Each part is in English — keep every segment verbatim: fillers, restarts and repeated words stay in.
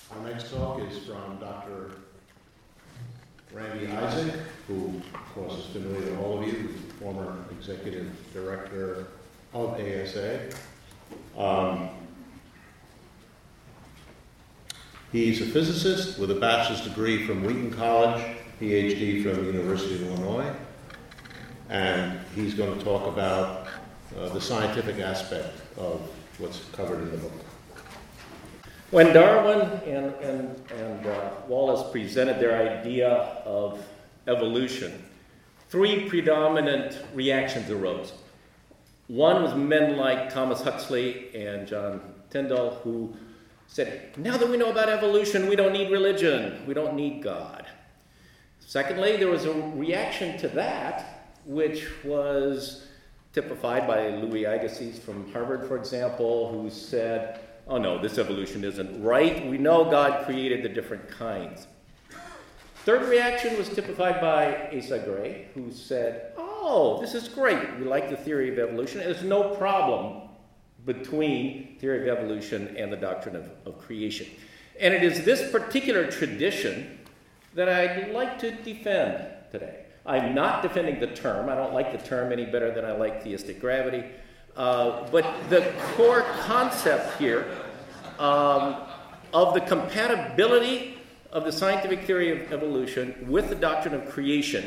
Our next talk is from Doctor Randy Isaac, who, of course, is familiar to all of you, who's the former executive director of A S A. Um, he's a physicist with a bachelor's degree from Wheaton College, P H D from the University of Illinois, and he's going to talk about uh, the scientific aspect of what's covered in the book. When Darwin and, and, and uh, Wallace presented their idea of evolution, three predominant reactions arose. One was men like Thomas Huxley and John Tyndall, who said, now that we know about evolution, we don't need religion, we don't need God. Secondly, there was a reaction to that, which was typified by Louis Agassiz from Harvard, for example, who said, oh no, this evolution isn't right. We know God created the different kinds. Third reaction was typified by Asa Gray, who said, oh, this is great. We like the theory of evolution. There's no problem between theory of evolution and the doctrine of, of creation. And it is this particular tradition that I'd like to defend today. I'm not defending the term. I don't like the term any better than I like theistic gravity. Uh, but the core concept here um, of the compatibility of the scientific theory of evolution with the doctrine of creation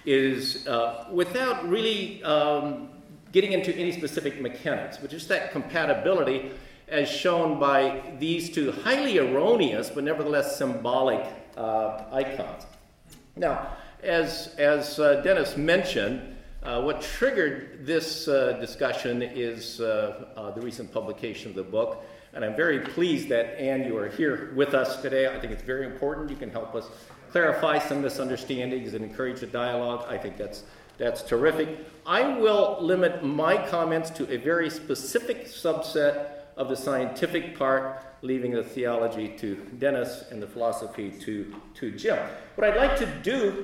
is, uh, without really um, getting into any specific mechanics, but just that compatibility as shown by these two highly erroneous but nevertheless symbolic uh, icons. Now, as, as uh, Dennis mentioned, Uh, what triggered this uh, discussion is uh, uh, the recent publication of the book, and I'm very pleased that, Anne, you are here with us today. I think it's very important. You can help us clarify some misunderstandings and encourage a dialogue. I think that's, that's terrific. I will limit my comments to a very specific subset of the scientific part, leaving the theology to Dennis and the philosophy to, to Jim. What I'd like to do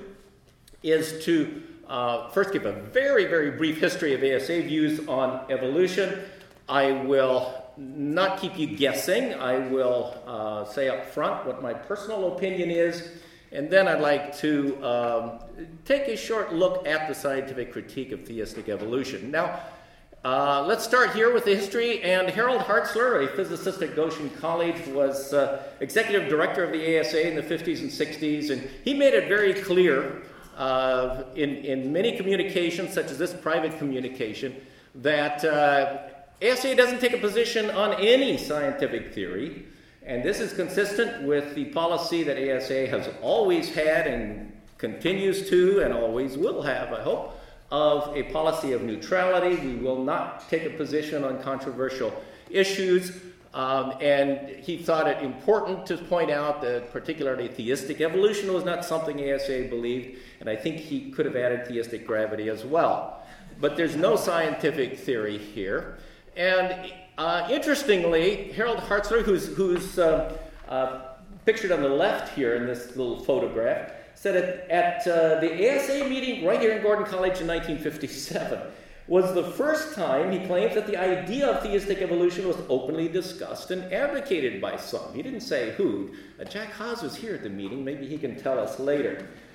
is to Uh, first, give a very, very brief history of A S A views on evolution. I will not keep you guessing. I will uh, say up front what my personal opinion is, and then I'd like to um, take a short look at the scientific critique of theistic evolution. Now, uh, let's start here with the history, and Harold Hartzler, a physicist at Goshen College, was uh, executive director of the A S A in the fifties and sixties, and he made it very clear Uh, in, in many communications, such as this private communication, that uh, A S A doesn't take a position on any scientific theory, and this is consistent with the policy that A S A has always had and continues to and always will have, I hope, of a policy of neutrality. We will not take a position on controversial issues. Um, and he thought it important to point out that particularly theistic evolution was not something A S A believed, and I think he could have added theistic gravity as well. But there's no scientific theory here. And uh, interestingly, Harold Hartzler, who's, who's uh, uh, pictured on the left here in this little photograph, said at, at uh, the A S A meeting right here in Gordon College in nineteen fifty-seven, was the first time he claims that the idea of theistic evolution was openly discussed and advocated by some. He didn't say who. Uh, Jack Haas was here at the meeting. Maybe he can tell us later.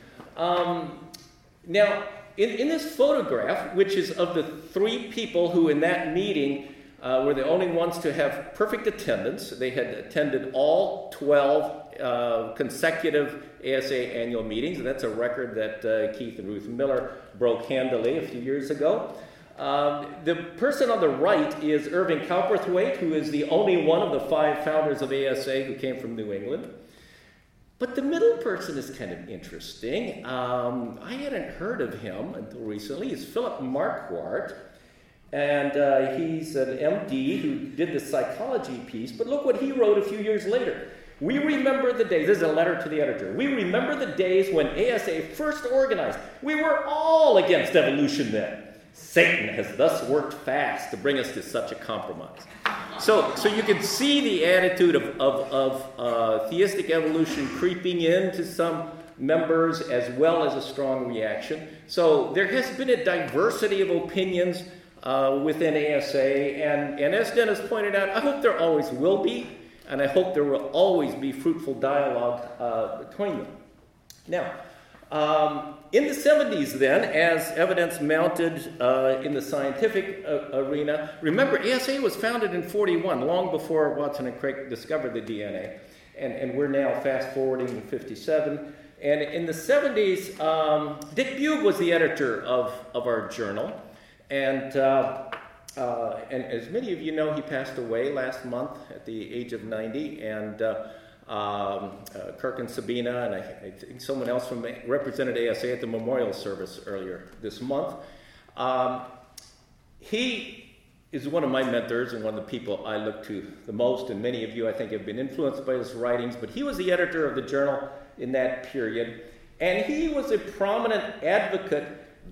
Um, now, in, in this photograph, which is of the three people who in that meeting uh, were the only ones to have perfect attendance. They had attended all twelve uh, consecutive A S A annual meetings, and that's a record that uh, Keith and Ruth Miller broke handily a few years ago. Um, the person on the right is Irving Cowperthwaite, who is the only one of the five founders of A S A who came from New England. But the middle person is kind of interesting. Um, I hadn't heard of him until recently. He's Philip Marquardt, and uh, he's an M D who did the psychology piece. But look what he wrote a few years later. We remember the days, this is a letter to the editor, we remember the days when A S A first organized. We were all against evolution then. Satan has thus worked fast to bring us to such a compromise. So, so you can see the attitude of, of, of uh, theistic evolution creeping into some members as well as a strong reaction. So there has been a diversity of opinions uh, within A S A, and, and as Dennis pointed out, I hope there always will be. and I hope there will always be fruitful dialogue uh, between them. Now, um, in the seventies then, as evidence mounted uh, in the scientific uh, arena, remember, A S A was founded in forty-one, long before Watson and Crick discovered the D N A, and, and we're now fast-forwarding to fifty-seven. And in the seventies, um, Dick Bugh was the editor of, of our journal, and, uh, uh, and as many of you know, he passed away last month at the age of ninety, and uh, Um, uh, Kirk and Sabina, and I, I think someone else from represented A S A at the memorial service earlier this month. Um, he is one of my mentors and one of the people I look to the most, and many of you, I think, have been influenced by his writings, but he was the editor of the journal in that period, and he was a prominent advocate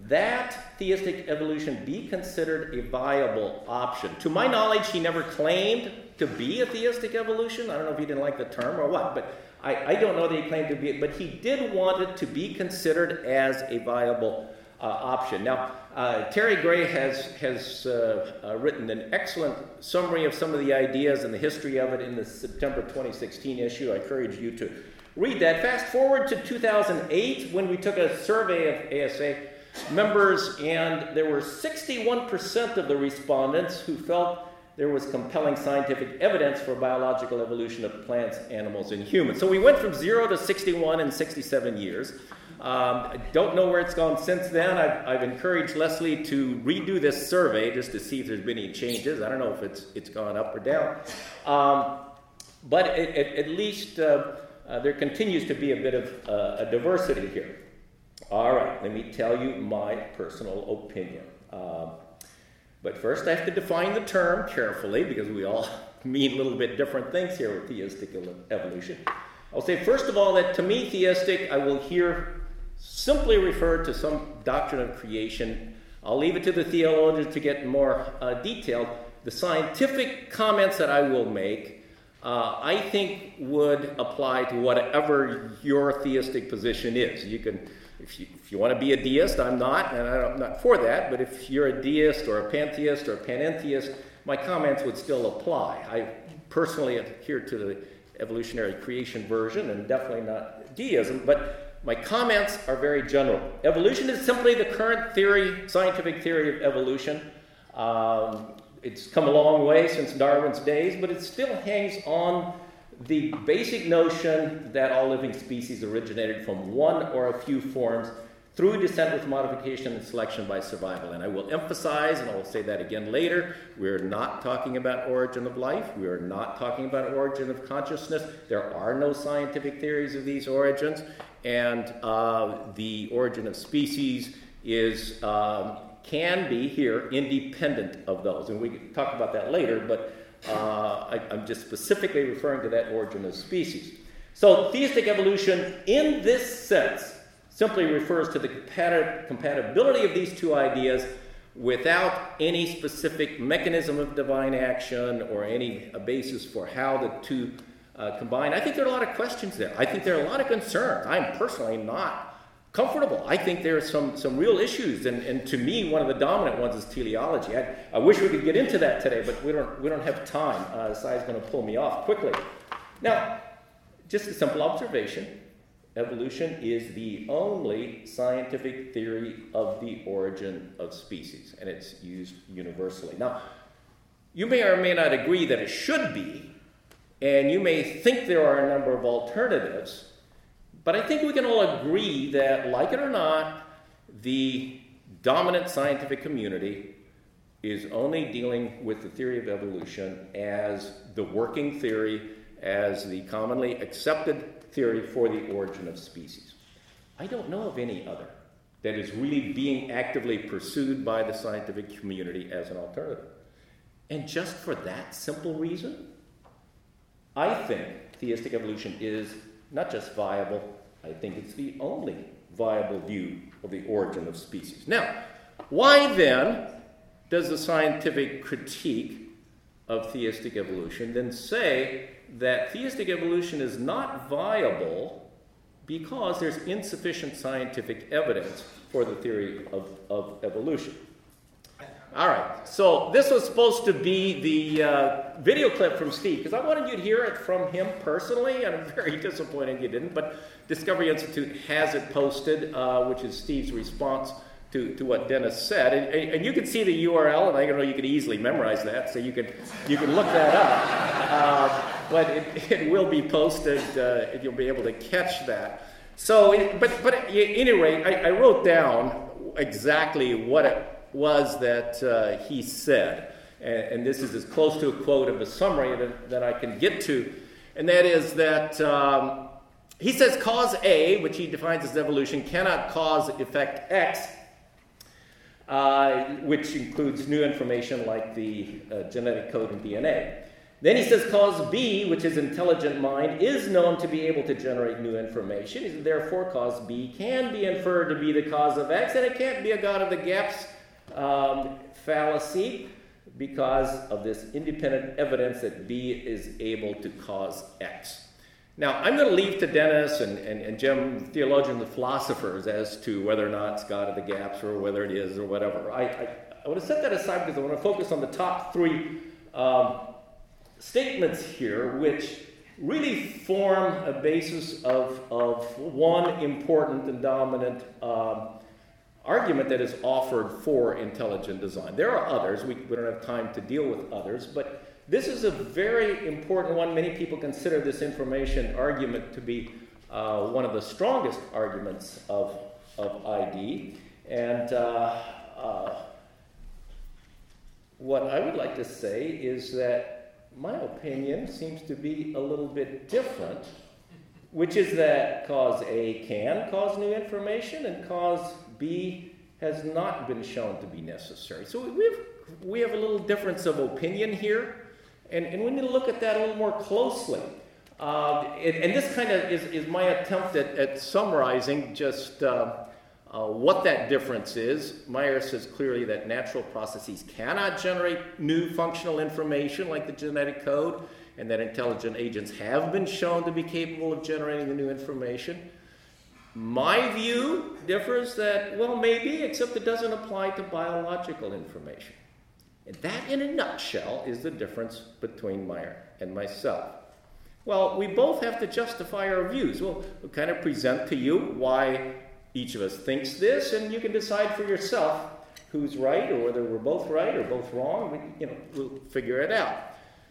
that theistic evolution be considered a viable option. To my knowledge, he never claimed to be a theistic evolution. I don't know if he didn't like the term or what, but I, I don't know that he claimed to be it, but he did want it to be considered as a viable uh, option. Now, uh, Terry Gray has, has uh, uh, written an excellent summary of some of the ideas and the history of it in the September twenty sixteen issue. I encourage you to read that. Fast forward to two thousand eight, when we took a survey of A S A members, and there were sixty-one percent of the respondents who felt there was compelling scientific evidence for biological evolution of plants, animals, and humans. So we went from zero to sixty-one in sixty-seven years. Um, I don't know where it's gone since then. I've, I've encouraged Leslie to redo this survey just to see if there's been any changes. I don't know if it's it's gone up or down. Um, but it, it, at least uh, uh, there continues to be a bit of uh, a diversity here. All right, let me tell you my personal opinion. Um, but first, I have to define the term carefully, because we all mean a little bit different things here with theistic evolution. I'll say, first of all, that to me, theistic, I will here simply refer to some doctrine of creation. I'll leave it to the theologians to get more uh, detailed. The scientific comments that I will make, uh, I think, would apply to whatever your theistic position is. You can... If you, if you want to be a deist, I'm not, and I'm not for that, but if you're a deist or a pantheist or a panentheist, my comments would still apply. I personally adhere to the evolutionary creation version and definitely not deism, but my comments are very general. Evolution is simply the current theory, scientific theory of evolution. Um, it's come a long way since Darwin's days, but it still hangs on the basic notion that all living species originated from one or a few forms through descent with modification and selection by survival. And I will emphasize, and I will say that again later, we're not talking about origin of life. We are not talking about origin of consciousness. There are no scientific theories of these origins. And uh, the origin of species is um, can be here independent of those. And we can talk about that later, but Uh, I, I'm just specifically referring to that origin of species. So theistic evolution, in this sense, simply refers to the compati- compatibility of these two ideas without any specific mechanism of divine action or any a basis for how the two uh, combine. I think there are a lot of questions there. I think there are a lot of concerns. I'm personally not comfortable. I think there are some, some real issues, and, and to me, one of the dominant ones is teleology. I, I wish we could get into that today, but we don't we don't have time. Uh, Sai's going to pull me off quickly. Now, just a simple observation. Evolution is the only scientific theory of the origin of species, and it's used universally. Now, you may or may not agree that it should be, and you may think there are a number of alternatives, but I think we can all agree that, like it or not, the dominant scientific community is only dealing with the theory of evolution as the working theory, as the commonly accepted theory for the origin of species. I don't know of any other that is really being actively pursued by the scientific community as an alternative. And just for that simple reason, I think theistic evolution is not just viable, I think it's the only viable view of the origin of species. Now, why then does the scientific critique of theistic evolution then say that theistic evolution is not viable because there's insufficient scientific evidence for the theory of, of evolution? All right. So this was supposed to be the uh, video clip from Steve, because I wanted you to hear it from him personally, and I'm very disappointed you didn't. But Discovery Institute has it posted, uh, which is Steve's response to, to what Dennis said. And, and you can see the U R L, and I know you could easily memorize that, so you can, you can look that up. Uh, but it, it will be posted, uh, and you'll be able to catch that. So, but, but at any rate, I, I wrote down exactly what it was that uh, he said. And, and this is as close to a quote of a summary that, that I can get to. And that is that um, he says cause A, which he defines as evolution, cannot cause effect X, uh, which includes new information like the uh, genetic code in D N A. Then he says cause B, which is intelligent mind, is known to be able to generate new information. Therefore, cause B can be inferred to be the cause of X, and it can't be a God of the gaps um, fallacy because of this independent evidence that B is able to cause X. Now, I'm going to leave to Dennis and, and, and Jim, theologians and philosophers, as to whether or not it's God of the gaps or whether it is or whatever. I, I, I want to set that aside because I want to focus on the top three um, statements here, which really form a basis of, of one important and dominant um, argument that is offered for intelligent design. There are others. We, we don't have time to deal with others, but this is a very important one. Many people consider this information argument to be uh, one of the strongest arguments of, of I D. And uh, uh, what I would like to say is that my opinion seems to be a little bit different, which is that cause A can cause new information and cause B has not been shown to be necessary. So we have, we have a little difference of opinion here, and, and we need to look at that a little more closely. Uh, and, and this kind of is, is my attempt at, at summarizing just uh, Uh, what that difference is. Meyer says clearly that natural processes cannot generate new functional information like the genetic code, and that intelligent agents have been shown to be capable of generating the new information. My view differs that, well, maybe, except it doesn't apply to biological information. And that, in a nutshell, is the difference between Meyer and myself. Well, we both have to justify our views. We'll, we'll kind of present to you why each of us thinks this, and you can decide for yourself who's right, or whether we're both right or both wrong. We, you know, we'll figure it out.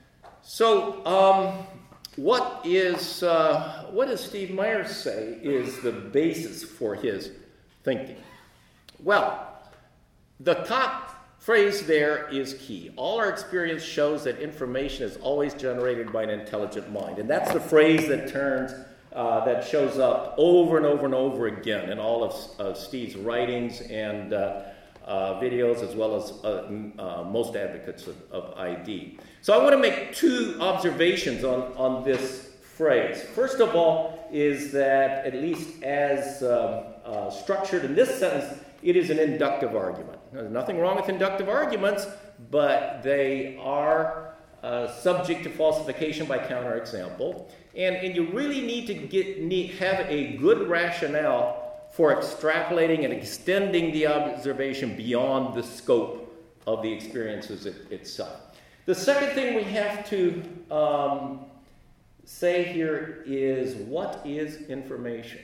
So, um, what is uh, what does Steve Meyer say is the basis for his thinking? Well, the top phrase there is key. All our experience shows that information is always generated by an intelligent mind, and that's the phrase that turns. Uh, that shows up over and over and over again in all of uh, Steve's writings and uh, uh, videos, as well as uh, m- uh, most advocates of, of I D. So I want to make two observations on, on this phrase. First of all is that, at least as uh, uh, structured in this sentence, it is an inductive argument. There's nothing wrong with inductive arguments, but they are uh, subject to falsification by counterexample. And, and you really need to get need, have a good rationale for extrapolating and extending the observation beyond the scope of the experiences it, itself. The second thing we have to um, say here is, what is information?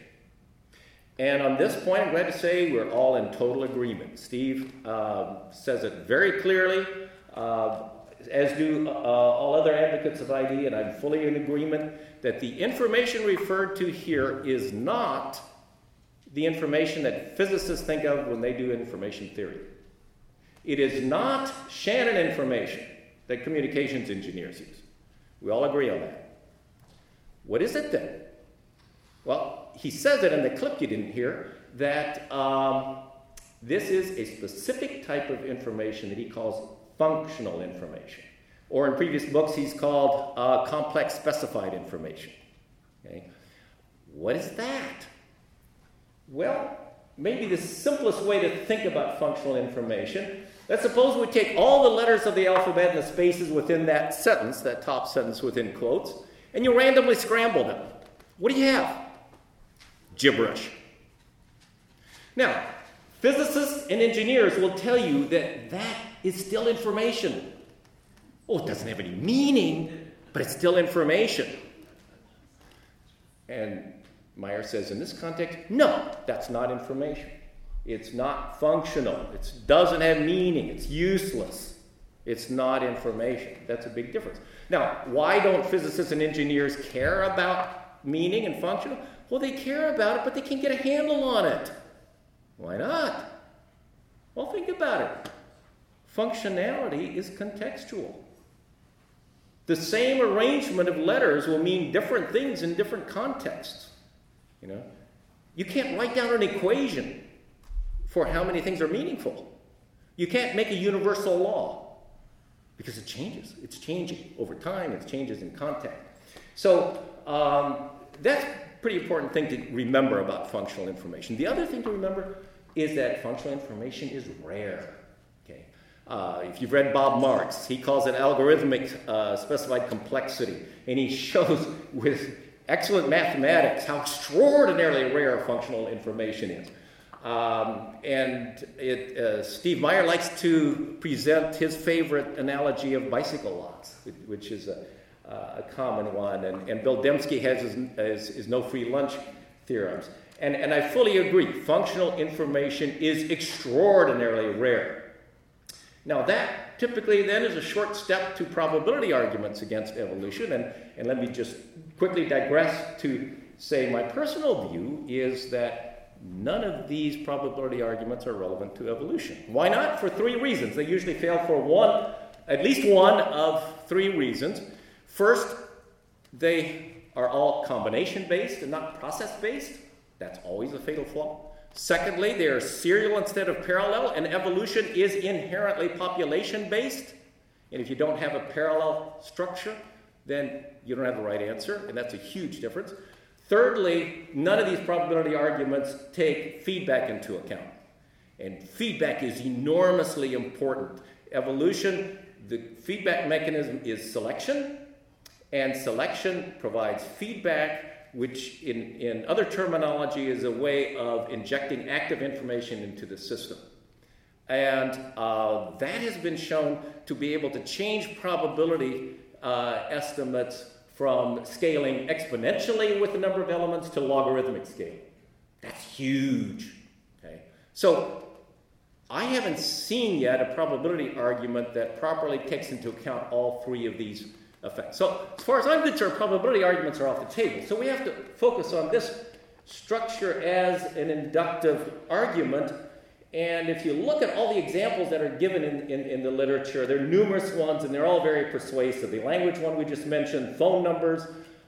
And on this point, I'm glad to say we're all in total agreement. Steve uh, says it very clearly, uh, as do uh, all other advocates of I D, and I'm fully in agreement that the information referred to here is not the information that physicists think of when they do information theory. It is not Shannon information that communications engineers use. We all agree on that. What is it then? Well, he says it in the clip you didn't hear, that um, this is a specific type of information that he calls functional information. Or in previous books, he's called uh, complex specified information. Okay? What is that? Well, maybe the simplest way to think about functional information, let's suppose we take all the letters of the alphabet and the spaces within that sentence, that top sentence within quotes, and you randomly scramble them. What do you have? Gibberish. Now, physicists and engineers will tell you that that is still information. Oh, it doesn't have any meaning, but it's still information. And Meyer says in this context, no, that's not information. It's not functional. It doesn't have meaning. It's useless. It's not information. That's a big difference. Now, why don't physicists and engineers care about meaning and functional? Well, they care about it, but they can't get a handle on it. Why not? Well, think about it. Functionality is contextual. The same arrangement of letters will mean different things in different contexts. You know, you can't write down an equation for how many things are meaningful. You can't make a universal law because it changes. It's changing over time. It changes in context. So um, that's a pretty important thing to remember about functional information. The other thing to remember is that functional information is rare. Okay, uh, if you've read Bob Marks, he calls it algorithmic uh, specified complexity, and he shows with excellent mathematics how extraordinarily rare functional information is. Um, and it, uh, Steve Meyer likes to present his favorite analogy of bicycle locks, which is a, uh, a common one. And, and Bill Dembski has his, his, his no free lunch theorems. And, and I fully agree, functional information is extraordinarily rare. Now that typically then is a short step to probability arguments against evolution. And, and let me just quickly digress to say my personal view is that none of these probability arguments are relevant to evolution. Why not? For three reasons. They usually fail for one, at least one of three reasons. First, they are all combination-based and not process-based. That's always a fatal flaw. Secondly, they are serial instead of parallel, and evolution is inherently population-based. And if you don't have a parallel structure, then you don't have the right answer, and that's a huge difference. Thirdly, none of these probability arguments take feedback into account. And feedback is enormously important. Evolution, the feedback mechanism is selection, and selection provides feedback, which in, in other terminology is a way of injecting active information into the system. And uh, that has been shown to be able to change probability uh, estimates from scaling exponentially with the number of elements to logarithmic scale. That's huge. Okay? So I haven't seen yet a probability argument that properly takes into account all three of these effects. So as far as I'm concerned, probability arguments are off the table. So we have to focus on this structure as an inductive argument. And if you look at all the examples that are given in, in, in the literature, there are numerous ones, and they're all very persuasive. The language one we just mentioned, phone numbers,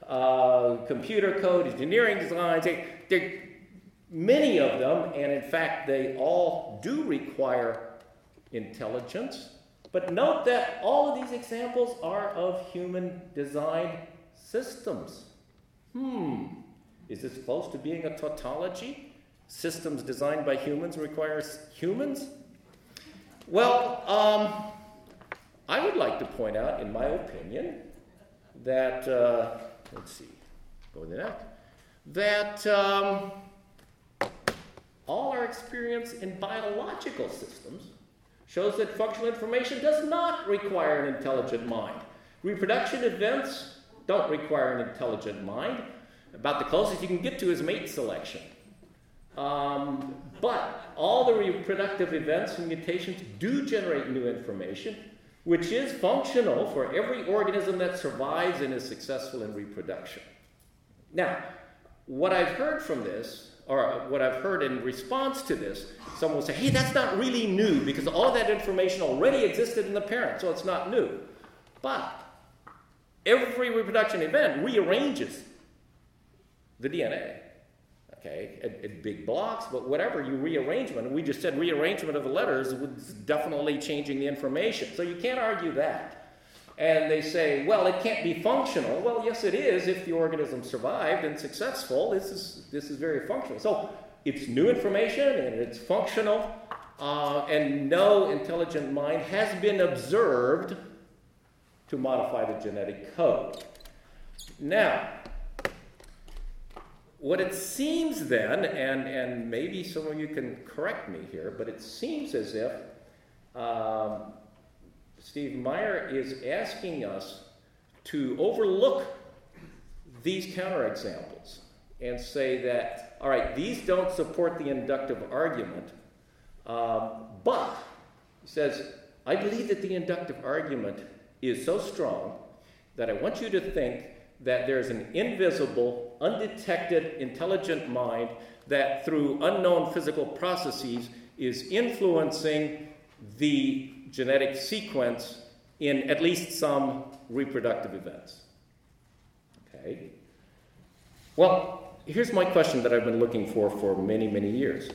uh, computer code, engineering designs, they, they're, many of them, and in fact, they all do require intelligence. But note that all of these examples are of human-designed systems. Hmm, is this close to being a tautology? Systems designed by humans requires humans? Well, um, I would like to point out, in my opinion, that, uh, let's see, go to the next, that um, all our experience in biological systems shows that functional information does not require an intelligent mind. Reproduction events don't require an intelligent mind. About the closest you can get to is mate selection. Um, but all the reproductive events and mutations do generate new information, which is functional for every organism that survives and is successful in reproduction. Now, what I've heard from this, or what I've heard in response to this, someone will say, hey, that's not really new because all that information already existed in the parent, so it's not new. But every reproduction event rearranges the D N A. Okay, at, at big blocks, but whatever you rearrangement, we just said rearrangement of the letters was definitely changing the information. So you can't argue that. And they say, well, it can't be functional. Well, yes, it is if the organism survived and successful. This is this is very functional. So it's new information and it's functional, uh, and no intelligent mind has been observed to modify the genetic code. Now, what it seems then, and, and maybe some of you can correct me here, but it seems as if um, Steve Meyer is asking us to overlook these counterexamples and say that, all right, these don't support the inductive argument, um, but, he says, I believe that the inductive argument is so strong that I want you to think that there's an invisible, undetected, intelligent mind that through unknown physical processes is influencing the genetic sequence in at least some reproductive events. Okay? Well, here's my question that I've been looking for for many, many years.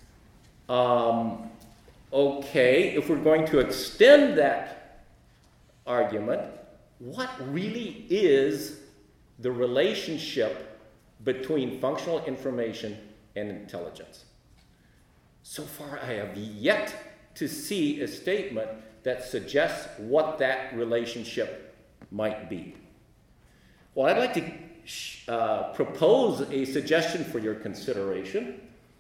Um, okay, if we're going to extend that argument, what really is the relationship between functional information and intelligence? So far, I have yet to see a statement that suggests what that relationship might be. Well, I'd like to uh, propose a suggestion for your consideration.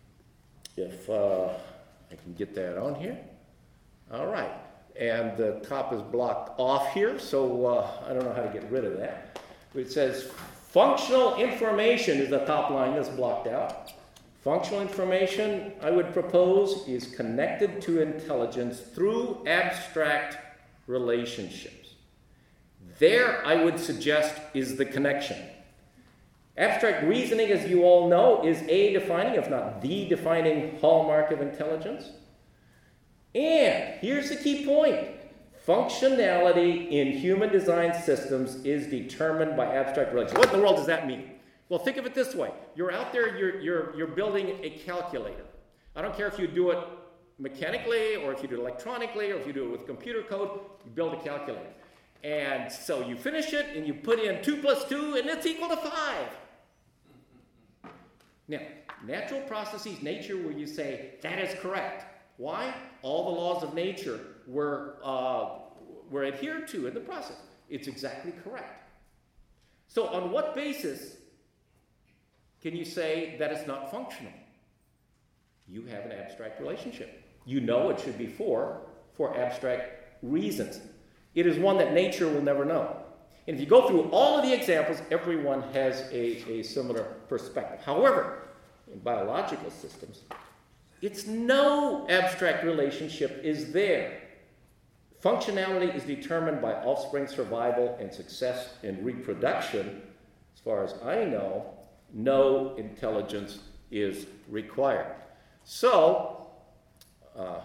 If uh, I can get that on here. All right. And the top is blocked off here, so uh, I don't know how to get rid of that. It says functional information is the top line that's blocked out. Functional information, I would propose, is connected to intelligence through abstract relationships. There, I would suggest, is the connection. Abstract reasoning, as you all know, is a defining, if not the defining, hallmark of intelligence. And here's the key point. Functionality in human design systems is determined by abstract relations. What in the world does that mean? Well, think of it this way. You're out there, you're, you're, you're building a calculator. I don't care if you do it mechanically or if you do it electronically or if you do it with computer code, you build a calculator. And so you finish it and you put in two plus two and it's equal to five. Now, natural processes, nature, where you say, that is correct. Why? All the laws of nature were, uh, were adhered to in the process. It's exactly correct. So on what basis can you say that it's not functional? You have an abstract relationship. You know it should be for, for abstract reasons. It is one that nature will never know. And if you go through all of the examples, everyone has a, a similar perspective. However, in biological systems, it's no abstract relationship is there. Functionality is determined by offspring survival and success in reproduction. As far as I know, no intelligence is required. So, uh,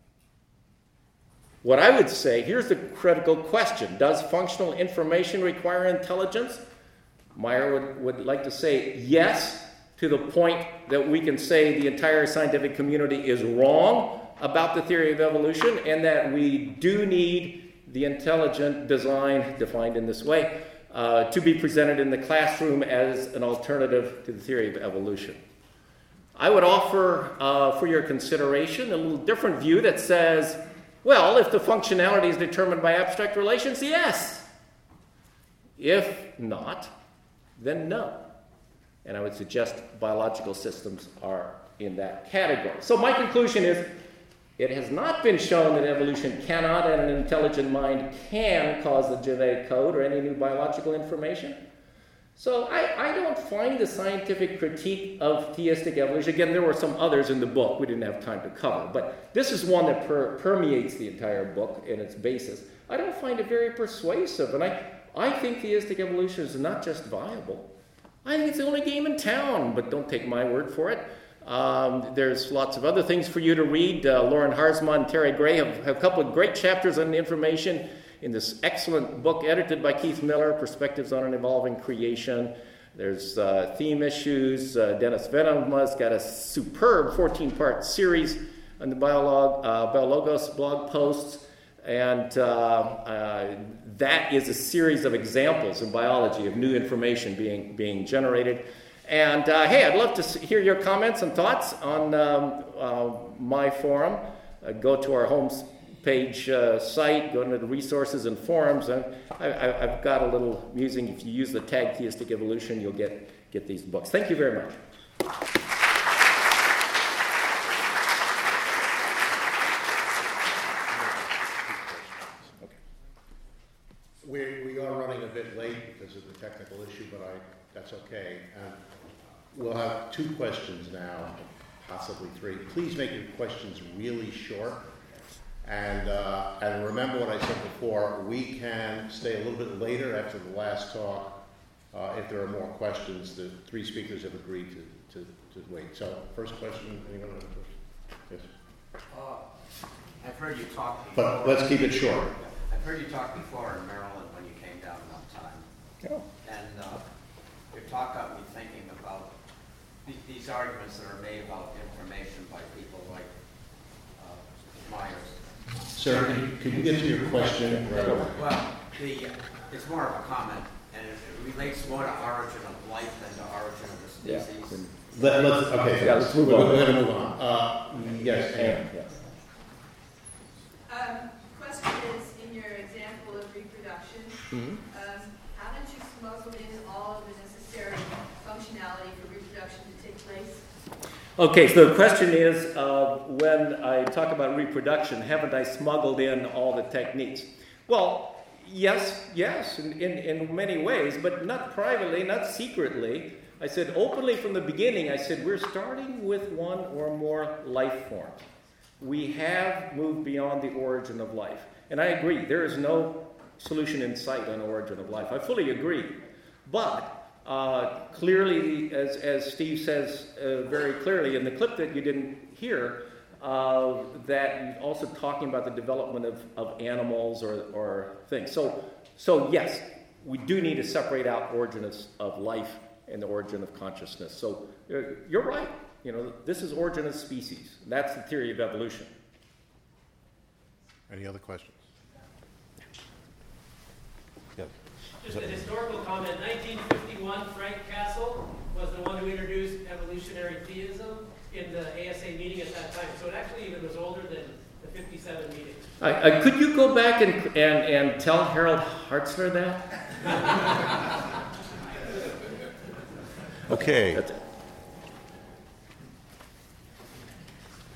what I would say, here's the critical question. Does functional information require intelligence? Meyer would, would like to say yes, to the point that we can say the entire scientific community is wrong about the theory of evolution and that we do need the intelligent design, defined in this way, uh, to be presented in the classroom as an alternative to the theory of evolution. I would offer uh, for your consideration a little different view that says, well, if the functionality is determined by abstract relations, yes. If not, then no. And I would suggest biological systems are in that category. So my conclusion is, it has not been shown that evolution cannot and an intelligent mind can cause the genetic code or any new biological information. So I, I don't find the scientific critique of theistic evolution, again, there were some others in the book we didn't have time to cover, but this is one that per, permeates the entire book in its basis. I don't find it very persuasive, and I, I think theistic evolution is not just viable. I think it's the only game in town, but don't take my word for it. Um, there's lots of other things for you to read. Uh, Lauren Harzma and Terry Gray have, have a couple of great chapters on the information in this excellent book edited by Keith Miller, Perspectives on an Evolving Creation. There's uh, theme issues. Uh, Dennis Venema's got a superb fourteen-part series on the Biolog, uh, Biologos blog posts. And uh, uh, that is a series of examples in biology of new information being, being generated. And uh, hey, I'd love to hear your comments and thoughts on um, uh, my forum. Uh, go to our home page uh, site, go into the resources and forums. And I, I, I've got a little musing. If you use the tag Theistic Evolution, you'll get, get these books. Thank you very much. Okay. technical issue, but I, that's okay. And we'll have two questions now, possibly three. Please make your questions really short. And, uh, and remember what I said before, we can stay a little bit later after the last talk uh, if there are more questions. The three speakers have agreed to, to, to wait. So first question, anyone have a question? Yes. Uh, I've heard you talk before. But let's keep it short. I've heard you talk before in Maryland when you came down one time. Oh. And uh, your talk got me thinking about th- these arguments that are made about information by people like uh, Myers. Sir, can you, can you get to your question? Right away? Well, the, uh, it's more of a comment, and it, it relates more to origin of life than to origin of the Yeah. species. Let, let's, okay, Yeah, let's move we're, on. we're going to move on. Uh, yes, Ann. Yeah. Um, question is, in your example of reproduction, Mhm. um, how did you smuggle in all of the necessary functionality for reproduction to take place? Okay, so the question is, uh, when I talk about reproduction, haven't I smuggled in all the techniques? Well, yes, yes, in, in, in many ways, but not privately, not secretly. I said openly from the beginning, I said we're starting with one or more life forms. We have moved beyond the origin of life. And I agree, there is no solution in sight on origin of life. I fully agree. But uh, clearly, as, as Steve says uh, very clearly in the clip that you didn't hear, uh, that also talking about the development of, of animals or, or things. So, so yes, we do need to separate out origin of, of life and the origin of consciousness. So you're, you're right. You know, this is origin of species. That's the theory of evolution. Any other questions? Yes. Just a historical comment. nineteen fifty-one, Frank Castle was the one who introduced evolutionary theism in the A S A meeting at that time. So it actually even was older than the fifty-seven meeting. I, I, could you go back and, and, and tell Harold Hartzler that? Okay. That's it.